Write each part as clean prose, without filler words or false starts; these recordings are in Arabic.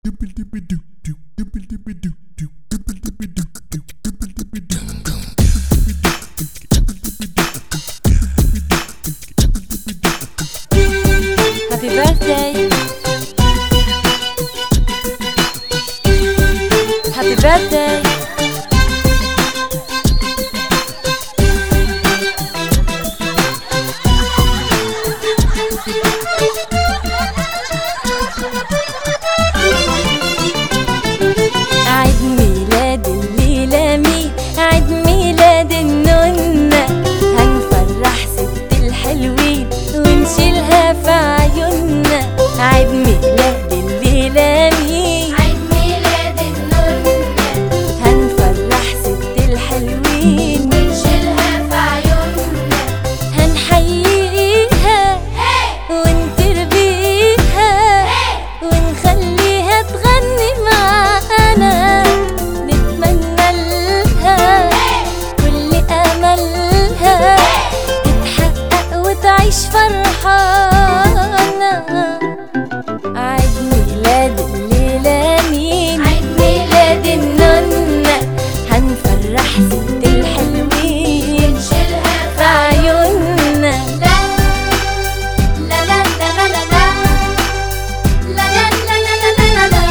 Happy birthday. Happy birthday. عيد ميلاد الليلة مين؟ عيد ميلاد النونة، هنفرح ست الحلوين ونشيلها في عيوننا. عيد ميلاد الليلة مين؟ عيد ميلاد النونة، هنفرح ست الحلوين ونشيلها في عيوننا. هنحييها ونتربيها ونخليها تغني معانا، نتمنى لها كل أملها تتحقق وتعيش فرحانة. عيد ميلاد الليلة مين؟ عيد ميلاد النونة، هنفرح ست الحلوين ونشيلها في عيوننا. لا لا لا لا لا لا لا لا لا لا لا لا لا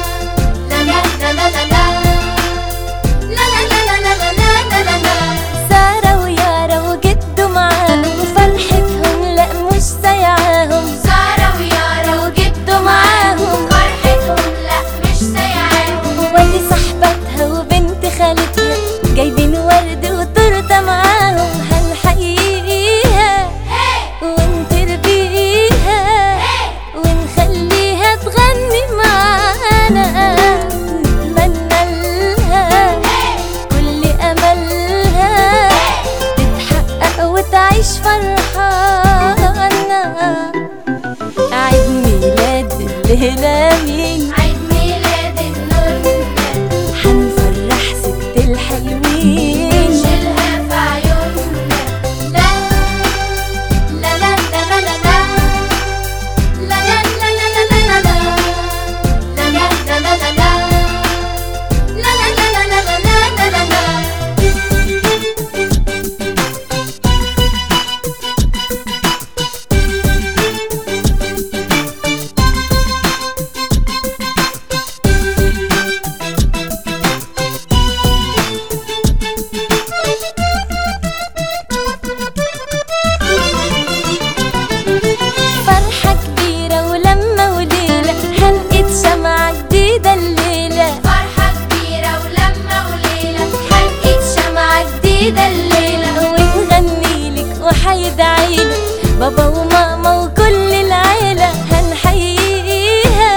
سارة ويارا وجدوا معاهم فرحتهم لا مش سايعاهم. سارة ويارا وجدوا معاهم فرحتهم لا مش سايعاهم. ودي صاحبتها وبنت خالتها جايبين ورد وتورته معاهم. هنحييها ونتربيها ونخليها تغني معانا، نتمنى لها كل أملها تتحقق وتعيش فرحانة. عيد ميلاد الليلة مين؟ عيد ميلاد النونة، هنفرح ست الحلوين ونشيلها في عيوننا. لا لا لا لا لا لا لا لا لا لا لا لا فرحة كبيرة ولما وليلة حلقة شمعة جديدة الليلة. فرحة كبيرة ولما وليلة حلقة شمعة جديدة الليلة. ونغنيلك وحيدعيلك بابا وماما وكل العيلة. هنحييها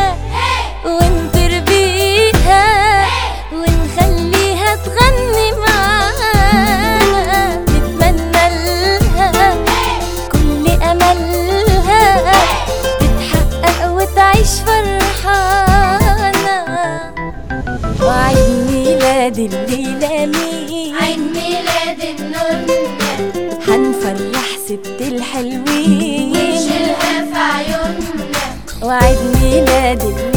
ونتربيها ونخليها تغني معانا، نتمنى لها كل أملها تتحقق وتعيش فرحانة. وعيد ميلاد الليلة مين؟ عيد ميلاد النونة، هنفرح ست الحلوين ونشيلها في عيوننا. وعيد ميلاد